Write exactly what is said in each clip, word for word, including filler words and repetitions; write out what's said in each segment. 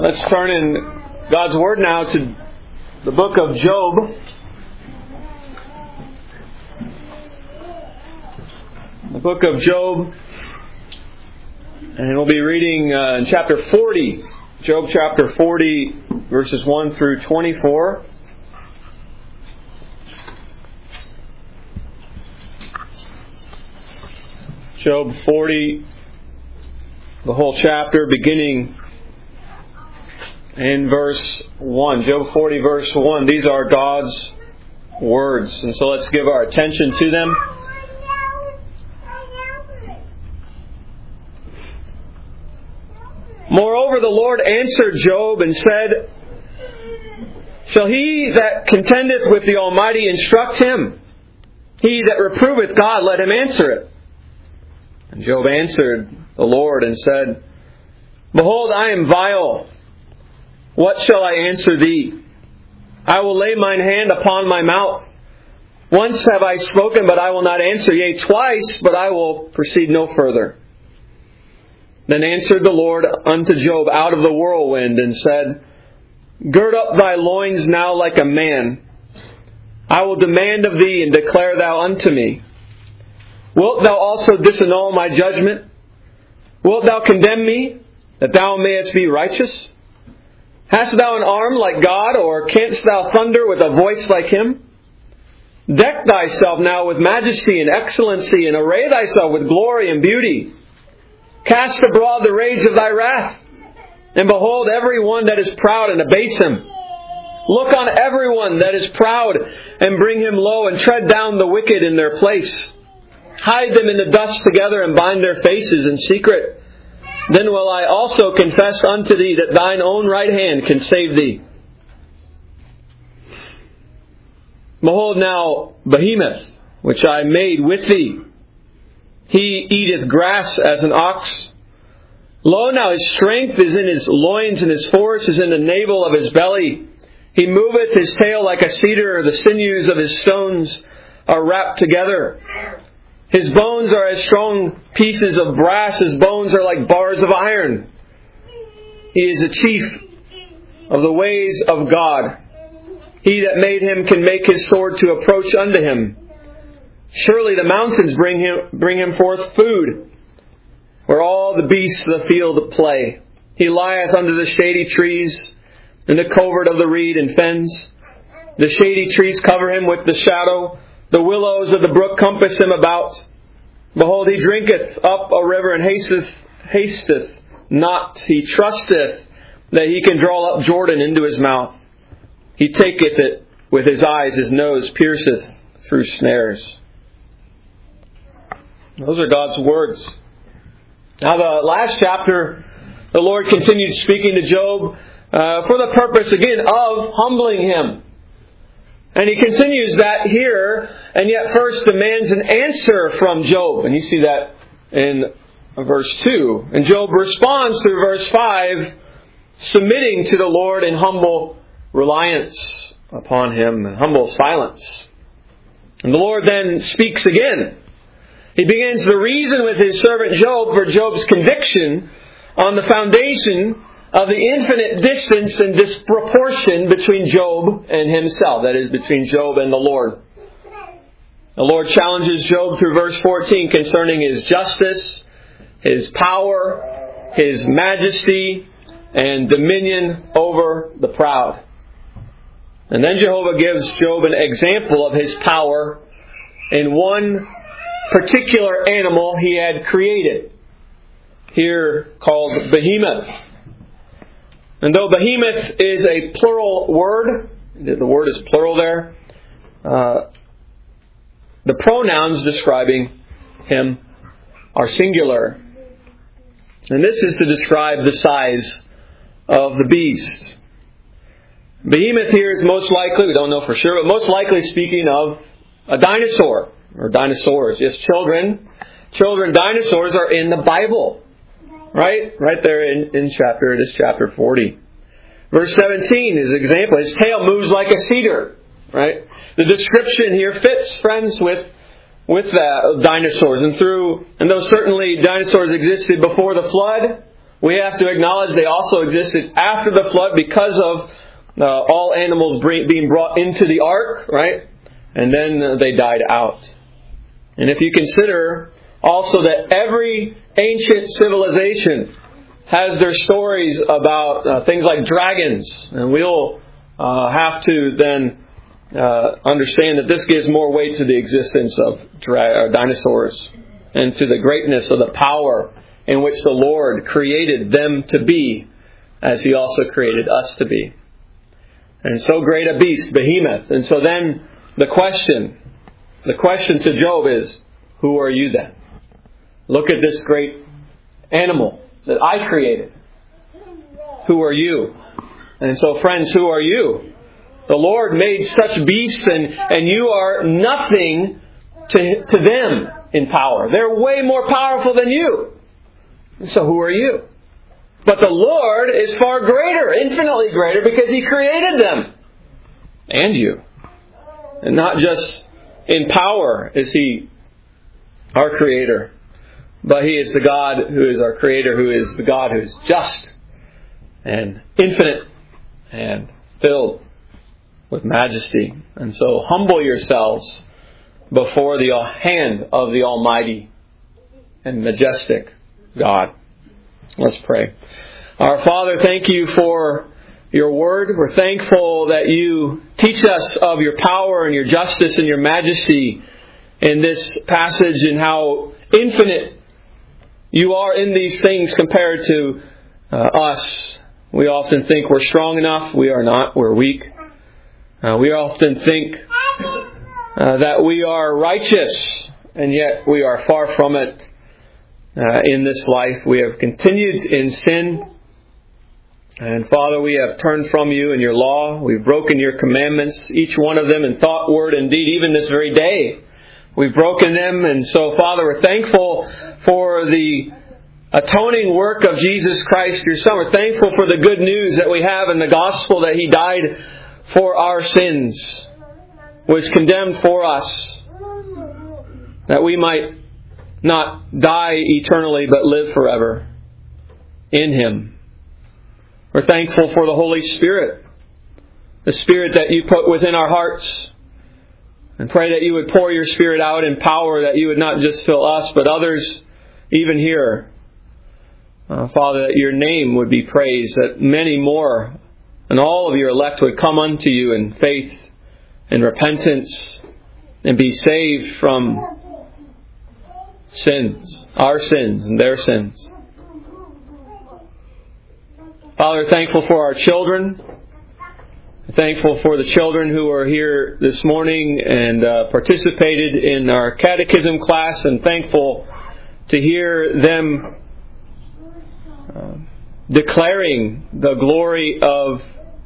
Let's turn in God's Word now to the book of Job. The book of Job. And we'll be reading uh, in chapter forty. Job chapter forty, verses one through twenty-four. Job forty, the whole chapter, beginning in verse one. Job forty, verse one. These are God's words. And so let's give our attention to them. Moreover, the Lord answered Job and said, Shall he that contendeth with the Almighty instruct him? He that reproveth God, let him answer it. And Job answered the Lord and said, Behold, I am vile. What shall I answer thee? I will lay mine hand upon my mouth. Once have I spoken, but I will not answer. Yea, twice, but I will proceed no further. Then answered the Lord unto Job out of the whirlwind and said, Gird up thy loins now like a man. I will demand of thee, and declare thou unto me. Wilt thou also disannul my judgment? Wilt thou condemn me, that thou mayest be righteous? Hast thou an arm like God, or canst thou thunder with a voice like him? Deck thyself now with majesty and excellency, and array thyself with glory and beauty. Cast abroad the rage of thy wrath, and behold every one that is proud, and abase him. Look on every one that is proud, and bring him low, and tread down the wicked in their place. Hide them in the dust together, and bind their faces in secret. Then will I also confess unto thee that thine own right hand can save thee. Behold now Behemoth, which I made with thee. He eateth grass as an ox. Lo, now his strength is in his loins, and his force is in the navel of his belly. He moveth his tail like a cedar. The sinews of his stones are wrapped together. His bones are as strong pieces of brass. His bones are like bars of iron. He is a chief of the ways of God. He that made him can make his sword to approach unto him. Surely the mountains bring him bring him forth food, where all the beasts of the field play. He lieth under the shady trees, in the covert of the reed and fens. The shady trees cover him with the shadow. The willows of the brook compass him about. Behold, he drinketh up a river, and hasteth, hasteth not. He trusteth that he can draw up Jordan into his mouth. He taketh it with his eyes. His nose pierceth through snares. Those are God's words. Now the last chapter, the Lord continued speaking to Job uh, for the purpose, again, of humbling him. And He continues that here, and yet first demands an answer from Job. And you see that in verse two. And Job responds through verse five, submitting to the Lord in humble reliance upon Him, and humble silence. And the Lord then speaks again. He begins to reason with His servant Job for Job's conviction on the foundation of the infinite distance and disproportion between Job and himself. That is, between Job and the Lord. The Lord challenges Job through verse fourteen concerning His justice, His power, His majesty, and dominion over the proud. And then Jehovah gives Job an example of His power in one particular animal He had created, here called Behemoth. And though Behemoth is a plural word, the word is plural there, uh, the pronouns describing him are singular. And this is to describe the size of the beast. Behemoth here is most likely, we don't know for sure, but most likely speaking of a dinosaur, or dinosaurs. Yes, children, children dinosaurs are in the Bible. Right? Right there in, in chapter, it is chapter forty. Verse seventeen is an example. His tail moves like a cedar. Right? The description here fits, friends, with with that, of dinosaurs. And through and though certainly dinosaurs existed before the flood, we have to acknowledge they also existed after the flood because of uh, all animals being brought into the ark, right? And then uh, they died out. And if you consider also that every ancient civilization has their stories about uh, things like dragons, and we'll uh, have to then uh, understand that this gives more weight to the existence of dra- uh, dinosaurs and to the greatness of the power in which the Lord created them to be, as He also created us to be. And so great a beast, Behemoth. And so then the question, the question to Job is, who are you then? Look at this great animal that I created. Who are you? And so, friends, who are you? The Lord made such beasts, and, and you are nothing to, to them in power. They're way more powerful than you. So who are you? But the Lord is far greater, infinitely greater, because He created them. And you. And not just in power is He our Creator, but He is the God who is our Creator, who is the God who is just and infinite and filled with majesty. And so humble yourselves before the hand of the Almighty and majestic God. Let's pray. Our Father, thank You for Your Word. We're thankful that You teach us of Your power and Your justice and Your majesty in this passage, and how infinite You are in these things compared to uh, us. We often think we're strong enough. We are not. We're weak. Uh, we often think uh, that we are righteous, and yet we are far from it. Uh, in this life, we have continued in sin. And Father, we have turned from You and Your law. We've broken Your commandments, each one of them in thought, word, and deed, even this very day. We've broken them. And so, Father, we're thankful for the atoning work of Jesus Christ, Your Son. We're thankful for the good news that we have in the gospel, that He died for our sins, was condemned for us, that we might not die eternally, but live forever in Him. We're thankful for the Holy Spirit, the Spirit that You put within our hearts, and pray that You would pour Your Spirit out in power, that You would not just fill us, but others even here. Uh, Father, that Your name would be praised, that many more and all of Your elect would come unto You in faith and repentance and be saved from sins, our sins and their sins. Father, thankful for our children. Thankful for the children who are here this morning and uh, participated in our catechism class, and thankful to hear them uh, declaring the glory of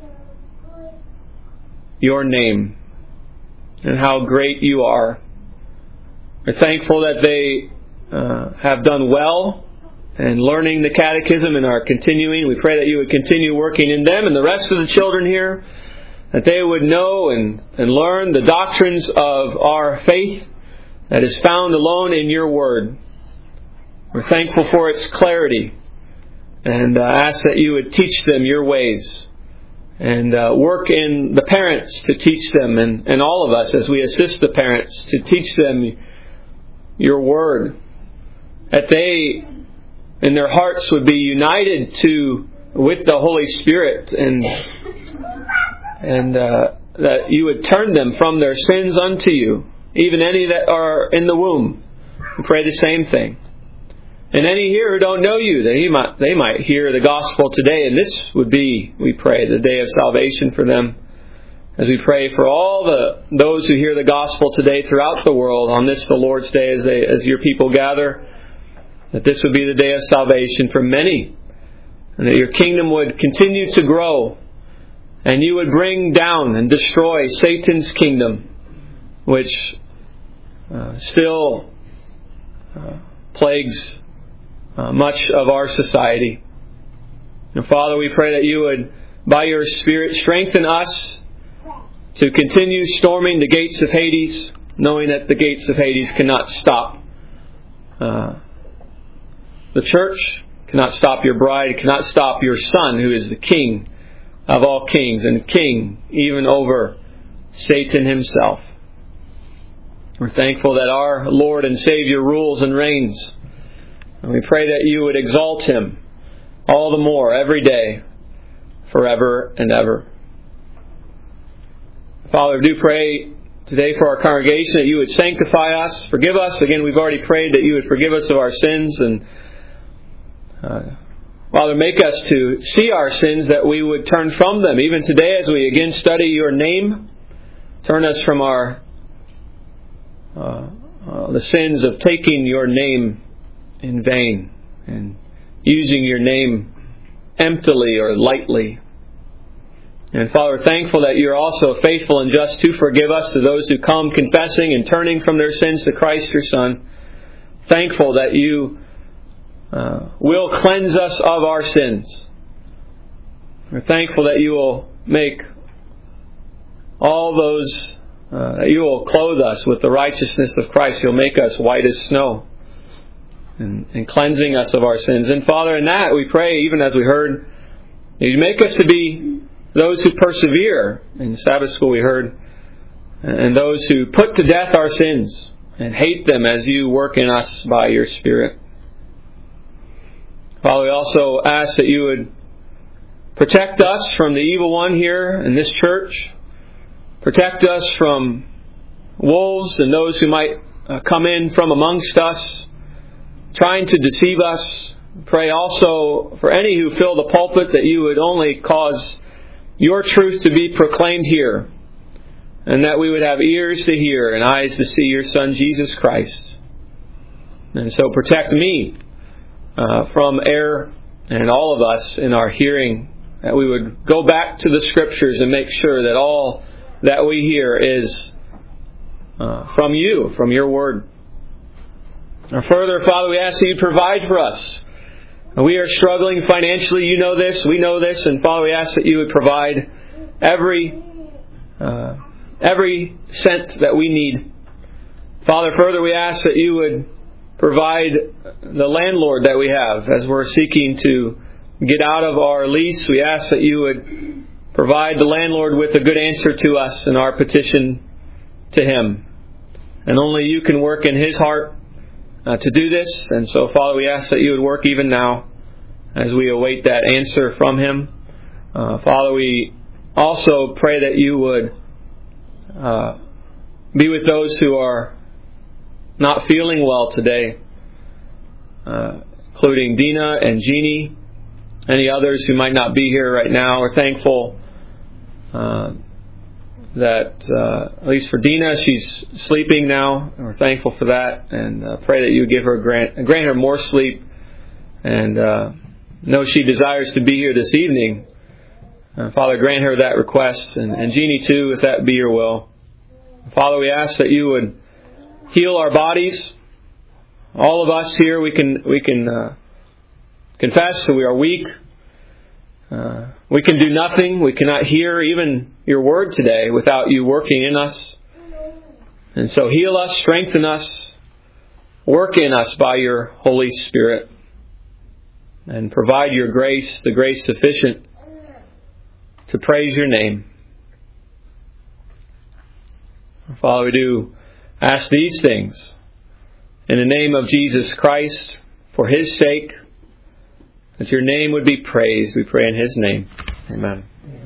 Your name and how great You are. We're thankful that they uh, have done well in learning the catechism and are continuing. We pray that You would continue working in them and the rest of the children here, that they would know and, and learn the doctrines of our faith that is found alone in Your Word. We're thankful for its clarity, and uh, ask that You would teach them Your ways, and uh, work in the parents to teach them, and, and all of us as we assist the parents to teach them Your Word, that they in their hearts would be united to with the Holy Spirit, and and uh, that You would turn them from their sins unto You, even any that are in the womb. We pray the same thing. And any here who don't know You, that he might, they might hear the gospel today, and this would be, we pray, the day of salvation for them. As we pray for all the those who hear the gospel today throughout the world on this, the Lord's Day, as they as Your people gather, that this would be the day of salvation for many, and that Your kingdom would continue to grow, and You would bring down and destroy Satan's kingdom, which uh, still uh, plagues uh, much of our society. And Father, we pray that You would, by Your Spirit, strengthen us to continue storming the gates of Hades, knowing that the gates of Hades cannot stop uh, the church, cannot stop your bride, it cannot stop your Son, who is the King of all kings and King even over Satan himself. We're thankful that our Lord and Savior rules and reigns. And we pray that you would exalt Him all the more every day, forever and ever. Father, we do pray today for our congregation that you would sanctify us, forgive us. Again, we've already prayed that you would forgive us of our sins. And uh, Father, make us to see our sins, that we would turn from them. Even today, as we again study your name, turn us from our uh, uh, the sins of taking your name in vain and using your name emptily or lightly. And Father, we're thankful that you're also faithful and just to forgive us, to those who come confessing and turning from their sins to Christ your Son. Thankful that you uh, will cleanse us of our sins. We're thankful that you will make all those, uh, that you will clothe us with the righteousness of Christ. You'll make us white as snow, and, and cleansing us of our sins. And Father, in that we pray, even as we heard, you make us to be those who persevere. In Sabbath school we heard, and those who put to death our sins and hate them as you work in us by your Spirit. Father, we also ask that you would protect us from the evil one here in this church. Protect us from wolves and those who might uh, come in from amongst us, trying to deceive us. Pray also for any who fill the pulpit that you would only cause your truth to be proclaimed here, and that we would have ears to hear and eyes to see your Son, Jesus Christ. And so protect me uh, from error, and all of us in our hearing, that we would go back to the Scriptures and make sure that all that we hear is uh, from you, from your Word. And further, Father, we ask that you provide for us. We are struggling financially. You know this. We know this. And Father, we ask that you would provide every uh, every cent that we need. Father, further, we ask that you would provide the landlord that we have as we're seeking to get out of our lease. We ask that you would provide the landlord with a good answer to us in our petition to him. And only you can work in his heart Uh, to do this. And so, Father, we ask that you would work even now as we await that answer from him. Uh, Father, we also pray that you would uh, be with those who are not feeling well today, uh, including Dina and Jeannie, any others who might not be here right now. We're thankful uh, that uh, at least for Dina, she's sleeping now, and we're thankful for that, and uh, pray that you would give her grant grant her more sleep, and uh, know she desires to be here this evening. Uh, Father, grant her that request, and, and Jeannie too, if that be your will. Father, we ask that you would heal our bodies. All of us here, we can we can uh, confess that we are weak. Uh, we can do nothing. We cannot hear even your word today without you working in us. And so heal us, strengthen us, work in us by your Holy Spirit, and provide your grace, the grace sufficient to praise your name. Father, we do ask these things in the name of Jesus Christ, for his sake, that your name would be praised. We pray in his name. Amen.